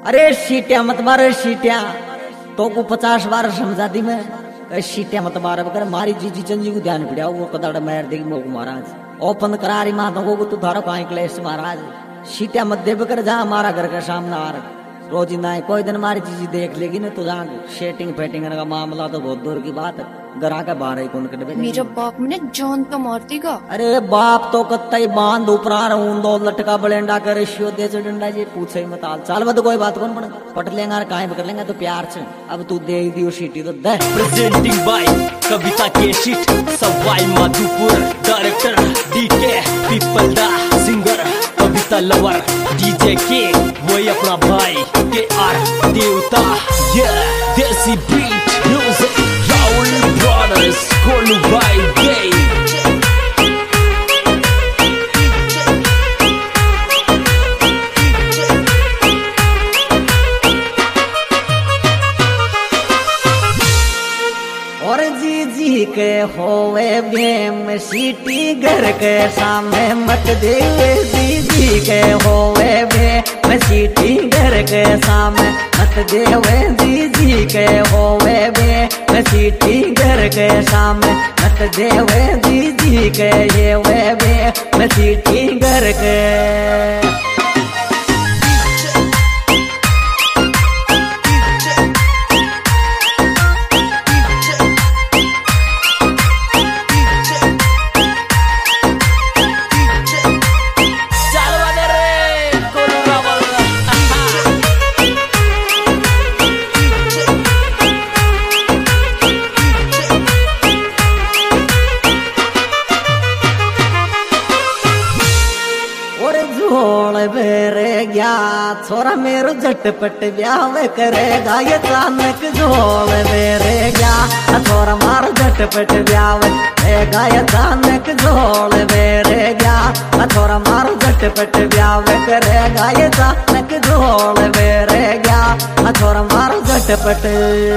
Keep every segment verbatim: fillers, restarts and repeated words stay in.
अरे सीटिया मत मारे सीटिया तो को पचास बार समझा दी मैं सीटिया मत मारे बकर मारी जीजी चंजी को ध्यान पड़ा वो कदाड़ मार देगी मोक महाराज ओपन करारी माता को तू धारो कहीं क्लेश महाराज सीटिया मत दे बकर जा हमारा घर का सामने आ रहा रोज ना कोई दिन हमारी चीज देख लेगी ना तो जहाँ सेटिंग फेटिंग का मामला तो बहुत दूर की बात है गरा के बाहर ही कौन कटे मेरा बाप मैंने जान तो मारती का अरे बाप तो कत्ता बांध उपरा रहा दो लटका बलेंडा कर रिश्यो दे डंडा जी पूछे ही मत चाल मत कोई बात कौन बन पट लेंगे काहे पकड़ लेंगे तो प्यार से अब तू दे दियो सीटी तो दे प्रेजेंटिंग बाय कविता के शीट Sawai Madhopur director DK Peepal the singer Kavita lover DJ के वही अपना भाई के आर देवता ये desi beat music Rahul brothers कोलू बाय गई के होवे बेम सीटी घर के सामने मत दे दीदी के होवे बेम सीटी घर के सामने मत देवे दीदी के होवे बेम सीटी घर के सामने मत देवे दीदी के ये वे बेम सीटी घर के छोरा मेरो झटपट ब्याह करेगा ये चानक झोल मेरे गया छोरा मारो झटपट ब्याह करेगा ये चानक झोल मेरे गया छोरा मारो झटपट ब्याह करेगा ये चानक झोल मेरे गया छोरा मारो झटपट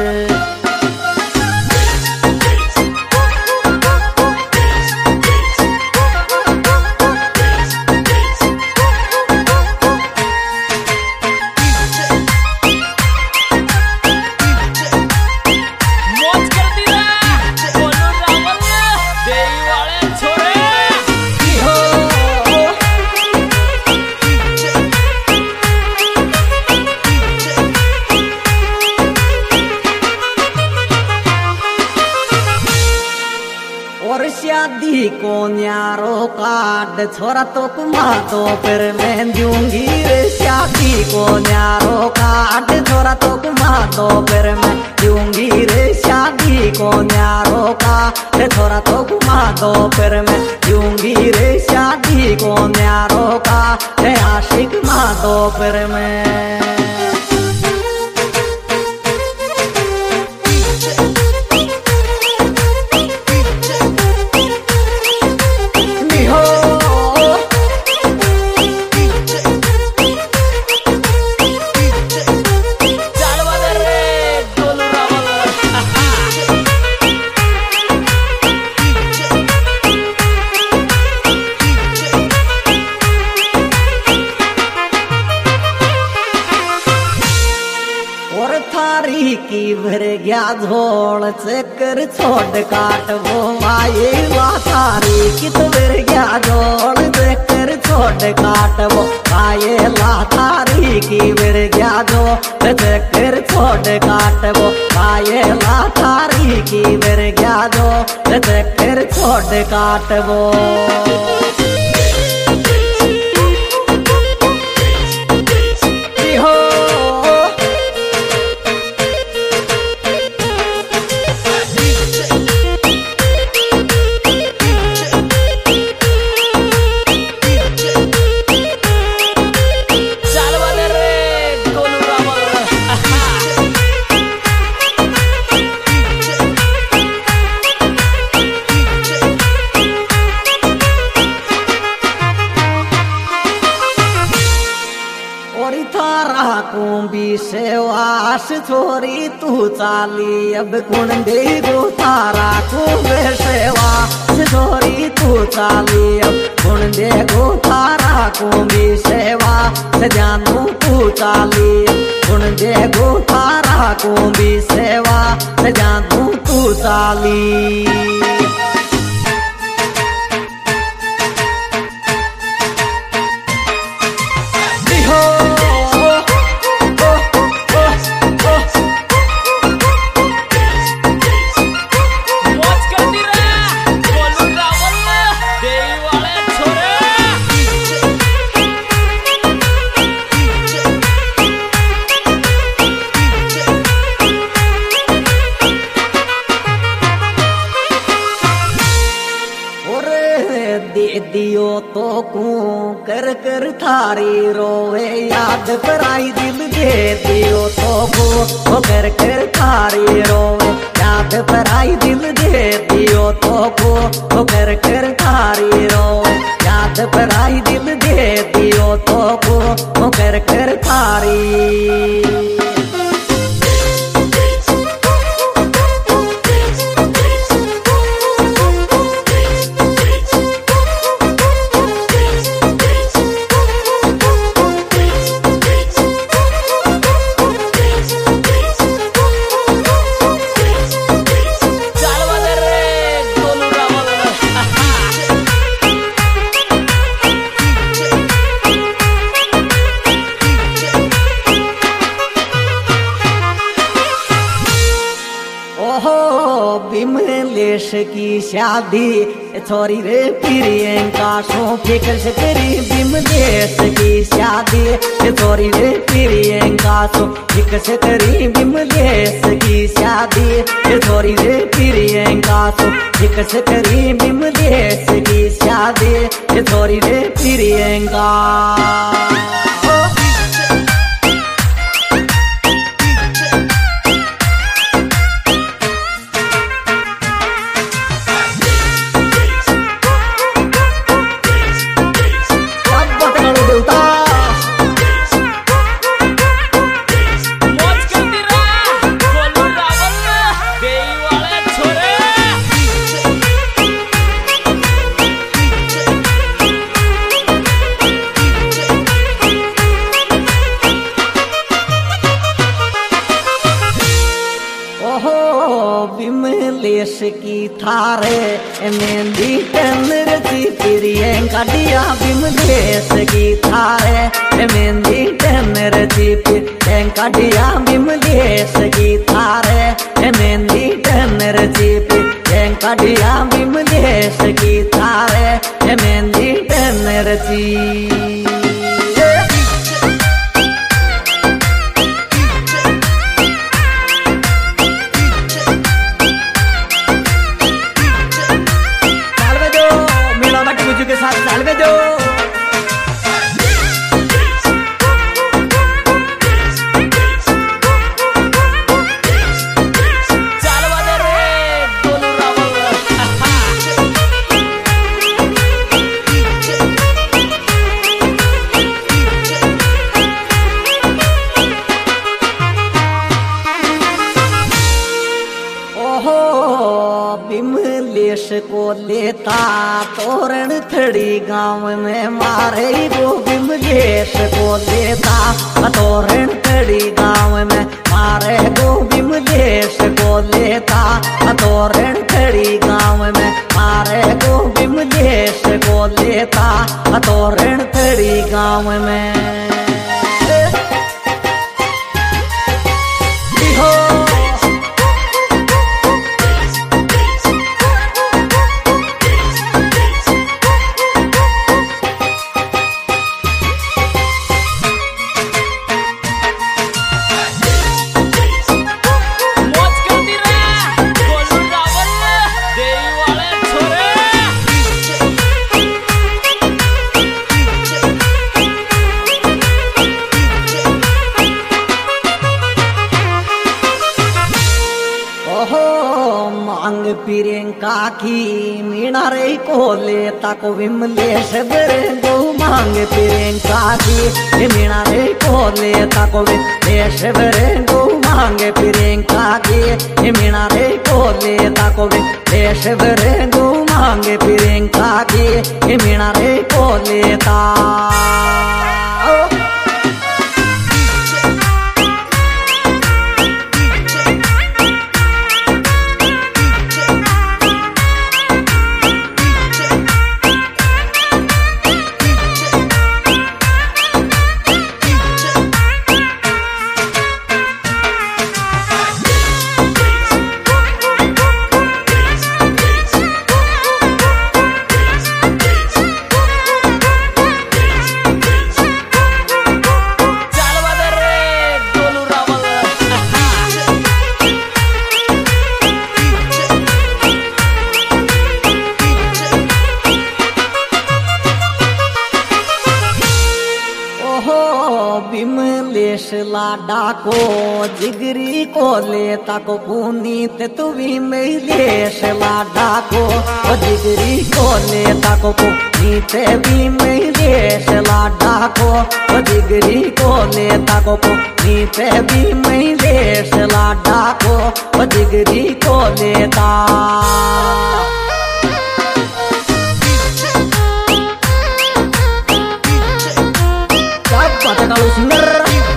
शादी को न्यारो काट छोरा तो कुमा तो फिर मैं दूंगी रे शादी को न्यारो काट छोरा तो कुमा तो फिर मैं दूंगी रे शादी को न्यारो काट छोरा तो कुमा तो फिर मैं दूंगी रे शादी को न्यारो काट आशिक मा तो फिर मैं की भर गया झोल चक्कर छोड़ काट वो माये ला थारी की तो भर गया झोल चक्कर छोड़ काट वो माये ला थारी की भर गया झोल चक्कर छोड़ काट वो माये ला थारी की भर गया झोल चक्कर छोड़ काट वो सेवास छोरी तू चाली अब गुण दे गो तारा को सेवा छोरी तू चाली अब गुण दे गो तारा को भी सेवा जानू तू चाली सुन दे गो थारा को भी सेवा सजा तू तू साली। दियो तो कू कर कर थारी रोवे याद पराई दिल दे दियो तो कू कर कर थारी रोवे याद पराई दिल दे दियो तो कू कर कर थारी रोवे याद पराई दिल दे दियो तो कू कर कर थारी। बिमलेश की शादी छोरी रे प्रियंका सो फिकर से करी बिमलेश की शादी छोरी रे प्रियंका सो फिकर से करी बिमलेश की शादी छोरी रे प्रियंका सो फिकर से करी बिमलेश की शादी छोरी रे प्रियंका। बिमलेश की थारे मेहंदी टन रची प्रियंका दिया बिमलेश की थारे मेहंदी टन रची प्रियंका दिया बिमलेश की थारे मेहंदी टन रची प्रियंका दिया बिमलेश की थारे मेहंदी टन रची। के साथ साल में दो बिमलेश को लेता तोरण थड़ी गांव में मारे गो बिमलेश को लेता तोरण थड़ी गांव में मारे गो बिमलेश को लेता तोरण थड़ी गांव में मारे गो बिमलेश को लेता तोरण थड़ी गांव में। मांग प्रियंका की मीणा रे को लेता को विमलेश बरे गो मांग प्रियंका की मीणा रे को लेता को विमलेश बरे गो मांग प्रियंका की मीणा रे को लेता को विमलेश बरे गो मांग प्रियंका की मीणा रे को लेता। ओहो विमलेश लाडा को जिगरी को लेता को पुनीत तू विमलेश लाडा को जिगरी को लेता को पुनीत विमलेश लाडा को जिगरी को लेता को पुनीत विमलेश लाडा को जिगरी को लेता kalau singer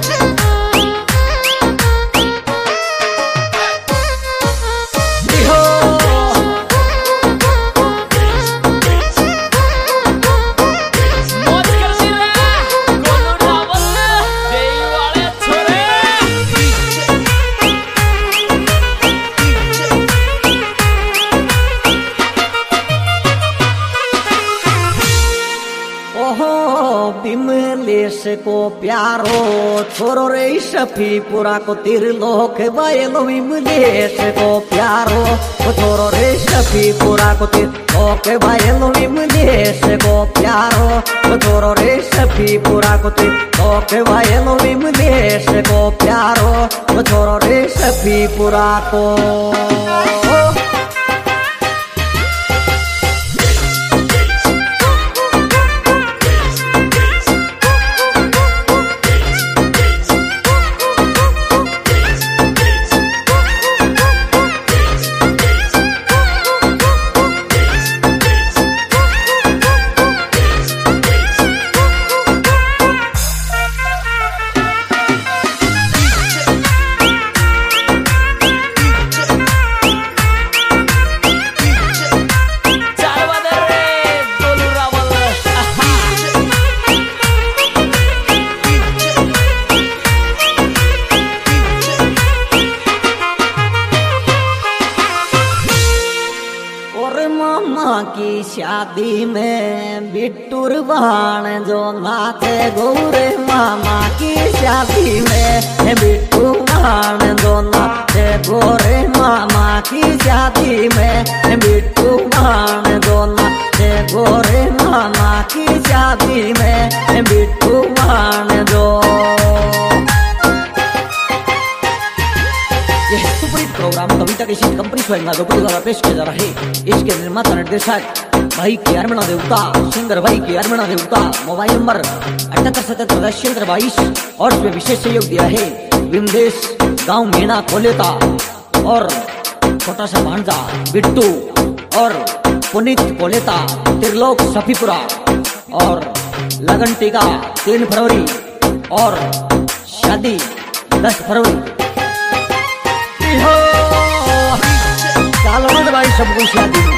Iho विमलेश को प्यारो छोरो रे शफीपुरा को तिरलोक वायलो विमलेश को प्यारो छोरो रे शफीपुरा को तिरलोक वायलो विमलेश को प्यारो छोरो रे शफीपुरा को तिरलोक वायलो विमलेश को प्यारो छोरो रे शफीपुरा को की शादी में बिट्टूर बाण जो नाचे गोरे मामा की शादी में बिट्टू बाण जो नाचे गोरे मामा की शादी में बिट्टू बाण जो नाचे गोरे मामा की शादी में बिट्टू बाण जो प्रोग्राम कविता के शीट कंपनी स्वयं दोपहर द्वारा पेश किया जा रहा है। इसके निर्माता निर्देशक भाई के अरमणा देवता, सिंगर भाई के अरमणा देवता। मोबाइल नंबर अठहत्तर सतहत्तर दस छिहत्तर बाईस और इसमें विशेष सहयोग दिया है विमलेश गांव मीणा कोलेता और छोटा सा भांजा बिट्टू और पुनीत कोलेता त्रिलोक सफीपुरा और लगन टीका तीन फरवरी और शादी दस फरवरी। चालो भाई सब कुछ शादी